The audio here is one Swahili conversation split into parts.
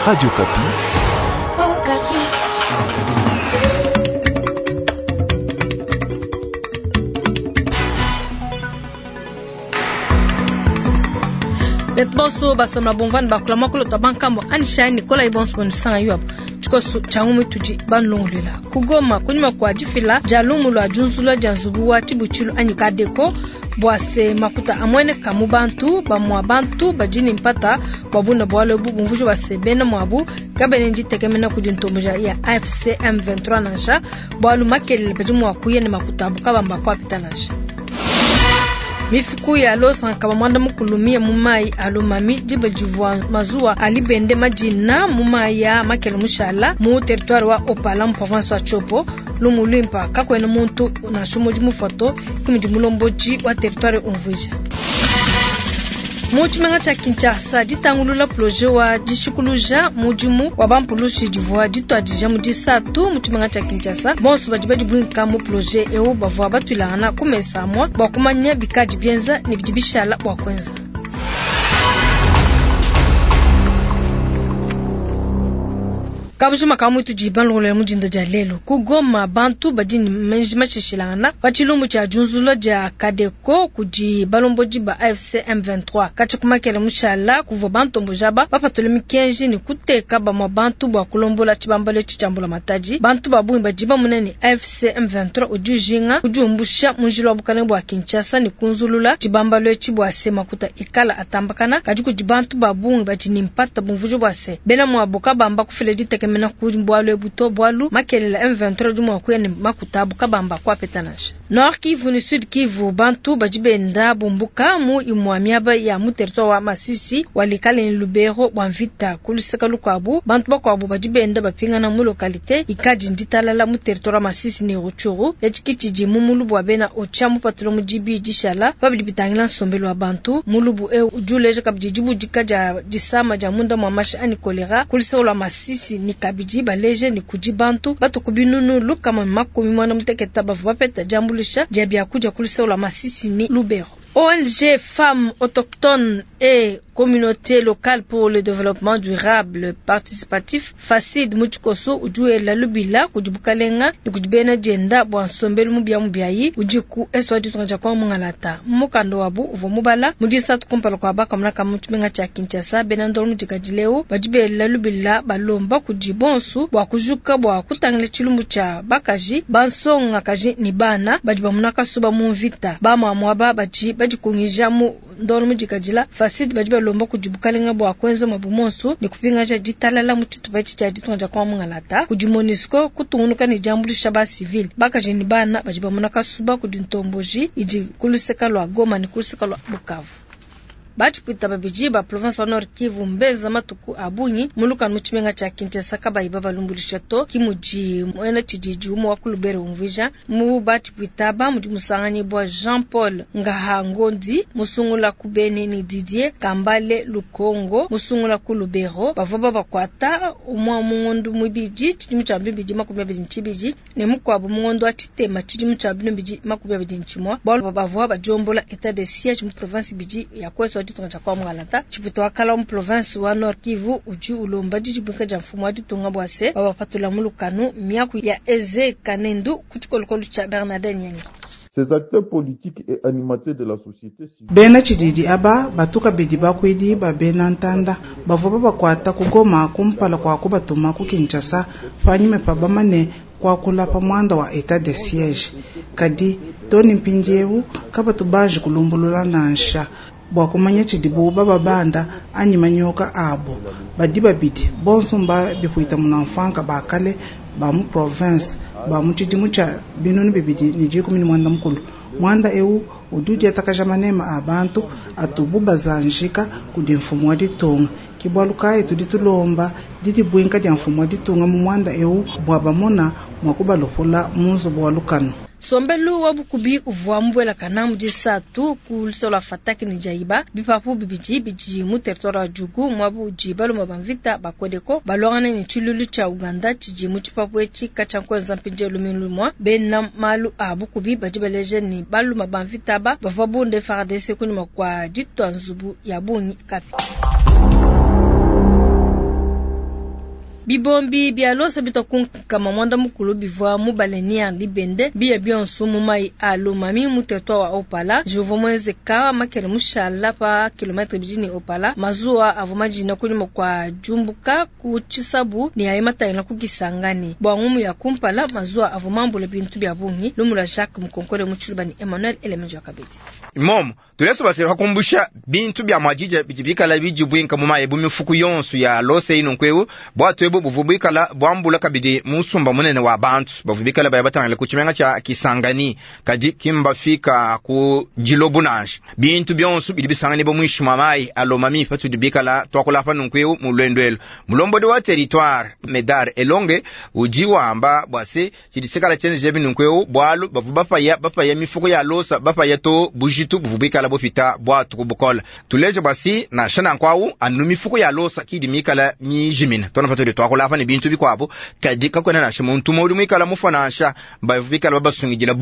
Radio Kapi. Oh, Kapi. Letboso basomla bonvan bakulama ko tabankambo anisha Nicolas Ibonspo nsanga yuap chikoso changumu tuji banlongolela kugoma kunyuma kwa jifila jalumu lwa junzula janzubuwa tibuchilo anyikadeko bwase makuta amwene kamubantu bamwa bantu bajini mpata babunda bwalo bumvujo basebena mwabu kabene njitekemena kujintomoja ya AFC M23 nansha bwalu makelele bejumu akuye ne makuta bukabamba kwa pitanansha mifuku ya losa kaba mwanda mukulumia mumai alumami jibajivwa mazua alibende majina mumai ya makelo mushala mu territoire wa Opala mu province wa Chopo lumulimpa kakwena muntu na shumoji mufoto kimujimulomboji wa territoire onvuja Muchimanga cha Kinshasa ditangulula projet wa dishikuluja mujimu wa bampulushi divwa ditwa dija mudisatu muchimanga cha Kinshasa bonso bajibaji bwinka mu projet eo bavwa batulana kumesa mwa bakumanya bikaji bienza ni bidibishala bwa kwenza Kabujuma kamu tujiban lole mujinda jalelo kugoma bantu badini menjima shishilana bachilumu cha junzulo ja kadeko kuji balomboji ba AFC M23 kachukumakele mushala kuvo bantu mbujaba bapatole mikenji ni kuteka ba mabantu bwa kulombola chibambale chichambula mataji bantu babu bajiba munene AFC M23 ujujinga ujumbusha munjilo bukane bwa Kinshasa ni kunzulula chibambale chibwa sema kuta ikala atambakana kajuku jibantu babu bajini mpata bumvujo bwase bena mwaboka bamba kufile mena kumbwalo buto bwalu makelela M23 dumwa kuyene makutabu kabamba kwa petanasha Nord Kivu ni Sud Kivu bantu bajibenda bumbuka mu imwamiaba ya mu territoire wa Masisi walikale ni Lubero bwanvita kuliseka lukwabu bantu bakwabu bajibenda bapingana mu localité ikaji nditalala mu territoire wa Masisi ni Ruchuru echikichiji mu mulubu wabena ochamu patulo mu jibi jishala babidibitangila sombelo wa bantu mulubu ujuleje kabjijibu jikaja jisama jamunda mwamasha ani kolera kuliseka lwa Masisi ni kabiji baleje ni kujibantu batu kubinunu lukama makumi mwana muteketa bavu bapeta jambulisha jabia kuja kulisola Masisi ni Lubero. ONG Femmes Autochtones et Communauté Locale pour le Développement Durable Participatif FACID Muchikoso ujue la lubila kujibukalenga ni kujibena jenda bwansombelu mubyayi ujiku eswa ditonja kwa mungalata mukando wabu uvo mubala mudisa tukumpalo kwa baka mnaka mtumenga cha Kinshasa benandolo mujikajileo bajibe la lubila balomba kujibonsu bwa kujuka bwa kutangile chilumbu cha bakaji bansonga kaji ni bana bajiba munaka suba muvita bama mwaba baji kungija mu ndolo mujikajila FACID bajiba lomba kujibukalenga bwa kwenza mabumonsu ni kupinga cha jitalala mutitubachi cha ditonja kwa mungalata kujimonisco kutungunuka ni jambulisha ba civil bakaji ni bana bajiba munaka suba kudintomboji iji kuluseka lwa Goma ni kuluseka lwa Bukavu Bachipita babijiba province wa Nord Kivu mbeza matuku abunyi muluka muchimenga cha Kinshasa kabayiba balumbulisha to kimuji mwena chijiji umu wa Kulubere umvija mu bachipita ba mujimusangani bwa Jean Paul Ngahangondi musungula kubeni ni Didier Kambale Lukongo musungula Kulubero bavoba bakwata umwa mungondu mubiji chimucha mbiji makubya nchibiji ne mukwabu mungondo atitema chimucha mbiji makubya nchimwa balo bavoba bajombola etat de siège mu province biji ya kweso ditonga kwa mwangalata chipito wakala mu province wa Nord Kivu uji ulomba jijibunka ja mfumo ditonga bwase baba patula mulukanu miaku ya Eze Kanendu kuchikolokolu cha Bernardin Nyangi. Ces acteurs politiques et animateurs de la société civile bena chididi aba batuka bedi bakwidi babena ntanda bavoba bakwata kugoma kumpala kwa kubatuma ku Kinshasa fanyime pabamane kwa kulapa mwanda wa etat de siège kadi toni mpinjewu kabatu baji kulumbulula nansha bwa kumanya chidibu baba banda ani manyoka abo badiba bidi bonso mba bifuita munamfanka bakale ba mu province ba mu chidimu cha binunu bibidi nijiko mini mwanda mkulu mwanda ududi atakajamanema abantu atububa zanjika kudi mfumu wa ditonga kibwaluka tuditulomba didi bwinka dia mfumu wa ditonga mu mwanda bwa bamona mwakuba lofola munzo bwalukano Sombelu wabukubi uvuambwela kanamu jisatu kulisola fataki ni jaiba bipapu biji mu territoire wa Jugu mwabu jibalo mabamvita bakodeko balongane ni chilulu cha Uganda chiji mu chipapu echi kachankweza mpinje lumilumwa bena malu abukubi bajibeleje ni balu mabamvita ba bavabunde FARDC kunyuma kwa jitwa nzubu ya bunyi kapi Bibombi bialosa bitakunka mamwanda mukulu bivwa mubalenia libende biya bionso mumai alo mami mutetwa wa Opala jovo mweze ka makere mushala pa kilometre bijini Opala mazua avumajina kulimo kwa jumbuka kuchisabu ni ayemata ina kugisangani bwangumu ya kumpala mazua avumambula bintu bya bungi lumula Jacques mukonkole muchulubani Emmanuel Elemenjo akabeti momo tuleso base hakumbusha bintu bya majija bijibikala bijibwinka mumaye bumifuku yonsu ya lose ino nkwewu bwatwebo buvubikala bwambula kabidi musumba munene wa bantu bavubikala bayabatangale kuchimenga cha kisangani kaji kimba fika ku jilobunanshi bintu byonsu bidibisangani bo mwishima mai alomami fatu dibikala twakulafa nkwewu mulwendwelo mulombodi wa territoire medar elonge ujiwa amba bwase chidisekala chenje jebi nkwewu bwalu bafaya mifuko ya losa bafaya to bujitu buvubikala bofita bwatu kubukola tuleje basi na shana nkwawu anu mifuko ya losa kidimikala mijimina tonafatu de twakulafa ni bintu bikwabo kaji kakwena na shimuntu muri mwikala mufanasha bavubikala babasungijila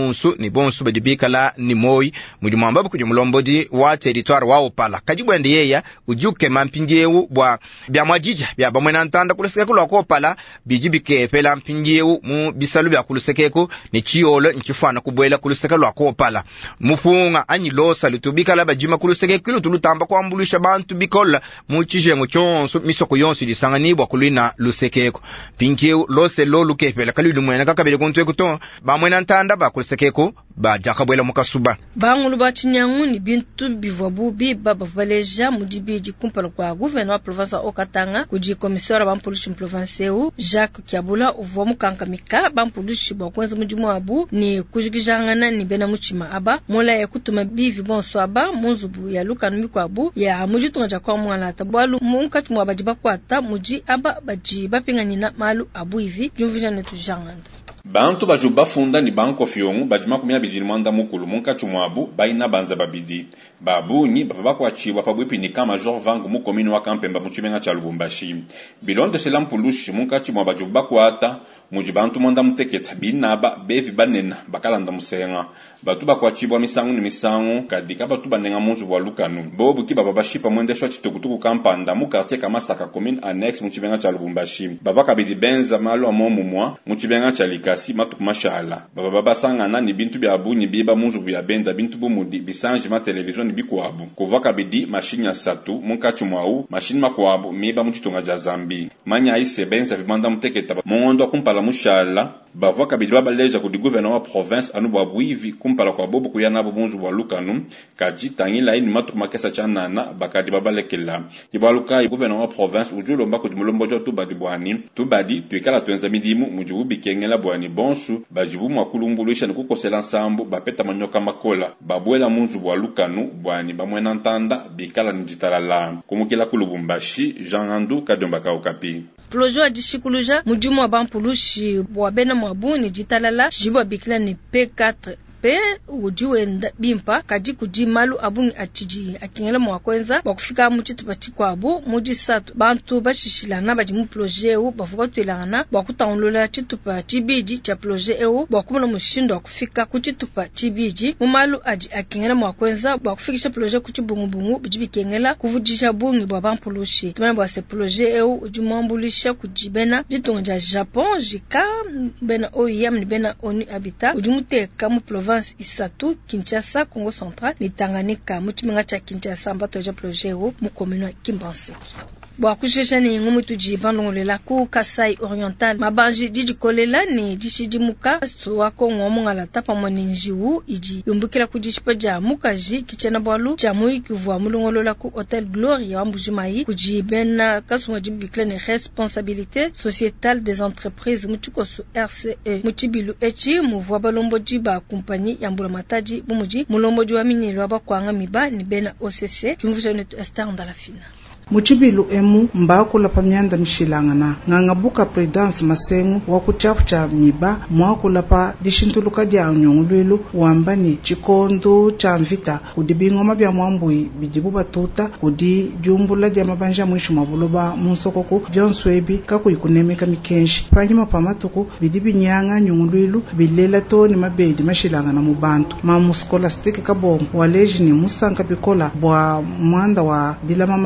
bonsu badibikala ni moi mujumamba bukuju mulombodi wa territoire wa Opala kaji bwende yeya ujuke mampinjewu bwa bya mwajija bya bamwena ntanda kuliseke kulwa ko Opala bijibike pela mpinjewu mu bisalu bya kulisekeko ni chiolo nchifana kubwela kuliseke lwa ko Opala mufunga anyi losa lutubikala bajima kuliseke kilo tulutamba kwa ambulisha bantu bikola mu chijengo chonso misoko yonsi disangani bwa kulina lusekeko pinjewu lose lo lukepela kalidu mwena kakabele kontwe kuto bamwena ntanda ba kulisekeko ba jakabwela mukasuba bangulu bachinyangu ni bintu bivwabu biba bavaleja mudibiji kumpala kwa gouverneur province Okatanga kuji commissaire bampolishi province Jacques Kiabula uvo mukankamika bampolishi bwakwenza mujimu abu ni kujigijangana ni bena muchima aba mola ya kutuma bivi bonso aba munzubu ya lukanu mikwabu ya mujitunga jakwa mwana tabwalu munkati mwa bajiba kwata muji aba bajiba pinganyina malu abu hivi jumvijane tujanganda bantu bajuba funda ni banko fiongu bajima kumya bijini mwanda mukulu munka chumwabu baina banza babidi babuni baba kwa chiwa pabwipi ni kama Major Vangu mukomini wa Kampemba muchimenga cha Lubumbashi bilonde selampulushi munka chumwa bajuba kwa ata mujibantu mwanda muteketa binaba bevi banena bakalanda musenga batu bakwa chibwa misangu ni misangu kadika batu banenga munzu wa lukanu bobu ki baba bashipa mwendeshwa chitukutuku Kampanda mu quartier Kamasaka commune annexe muchimenga cha Lubumbashi baba kabidi benza malo amomumwa muchimenga cha Likasi matuku mashala baba sangana ni bintu bya abuni biba munzu ya benda bintu bumudi bisanji ma television ni bikwabu kuvaka bidi mashini ya satu munkachu mwau mashini makwabu miba muchitonga ja Zambi manya ise benza vibanda muteketa mongondo kumpala mushala bavaka bidi babaleja ku di gouverneur wa province anu bwabuivi kumpala kwa bobu kuyana bunzu wa lukanu kaji tangila ini matuku makesa chanana bakadi babalekela ibaluka gouverneur wa province ujulo mbako dimulombojo tubadi bwani tubadi tuikala tuenza midimu mujubi kengela bwani bonsu bajibu makulumbuluisha ni kukosela nsambu bapeta manyoka makola babwela munzu wa lukanu bwani bamwena ntanda bikala njitalala kumukila kulubumbashi Jean Andu kadombaka okapi Plojo adishikuluja mujumu wa bampulushi wabena mwabuni jitalala jibwa bikila ni P4 pe ujuenda bimpa kaji kuji malu abungi achiji akingela mwakwenza bakufika muchitu bachikwabu muji satu bantu bashishilana baji mu projet u bavuga twelana bakutangulula chitupa chibiji cha projet u bakumula mushindo akufika kuchitupa chibiji mu malu aji akingela mwakwenza bakufikisha projet kuchibungu bijibikengela kuvujisha bungi bwa bampulushi tumana bwa se projet u ujumambulisha kujibena jitonja Japon jika bena OIM ni bena ONU Habitat ujumuteka mu province Isatu, Kinshasa, Congo Central, ni Tanganyika, muchimenga cha Kinshasa mbato ja projet u mukomino Kimbanse. Bwa kushesha ni ngumu tujibandongolela ku Kasai Oriental mabanji dijikolela ni dishidimuka suwa Kongo mongala tapa moninjiwu iji yumbukila kujishipa ja mukaji kichena bwalu jamui kivwa mulongolola ku Hotel Gloria wa Mbujimai kujibena kasumwa jibikla ni responsabilité sociétale des entreprises muchikosu RCE muchibilu echi muvwa balombo jiba kompani ya mbula mataji bumuji mulombo jwa minilo abakwanga miba ni bena OCC jumvusha netu Esther Ndalafina muchibilu emu mbakula pamyanda mishilangana ngangabuka predance masengu wakuchafu cha miba mwakula pa dishintuluka dia nyongulwelu wambani chikondo cha mvita kudibingoma bya mwambui bijibu batuta kudi jumbula dia mabanja mwishu mabuloba munsokoko byonswebi kakuyikunemeka mikenshi panyuma pamatuku bidibi nyanga nyongulwelu bilela toni mabedi mashilangana mu bantu mamu scholastic kabongo waleji ni musanka bikola bwa mwanda wa dilama mankende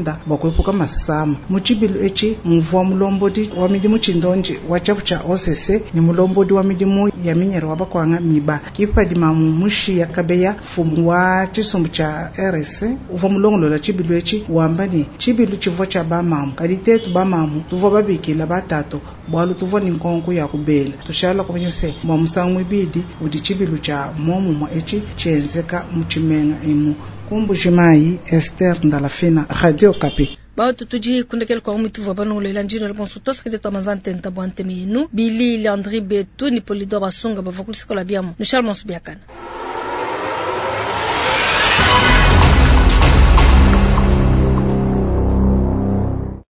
mwanda bakwepuka masama muchibilu echi mvua mulombodi wa midimu chindonji wa chapu cha OCC ni mulombodi wa midimu ya minyero wa bakwanga miba kipadi mamu mushi ya kabeya fumu wa chisumbu cha RS uva mulongolo la chibilu echi wambani chibilu chivo cha bamamu kaditetu bamamu tuvo babikila batatu bwalu tuvo ninkonku ya kubela tushala kumenyese mwa musangu ibidi udi chibilu cha momu mwa echi chenzeka muchimenga imu kumbujimayi Esther Ndalafina Radio Kapi bao tutuji kundekel kwa umitu vabano le lanjino le ponsu toskede to manzante ntabwante minu Billy Landry Betu ni Polidor Basunga bavakulisi kola biamu Nushal Monsubiakana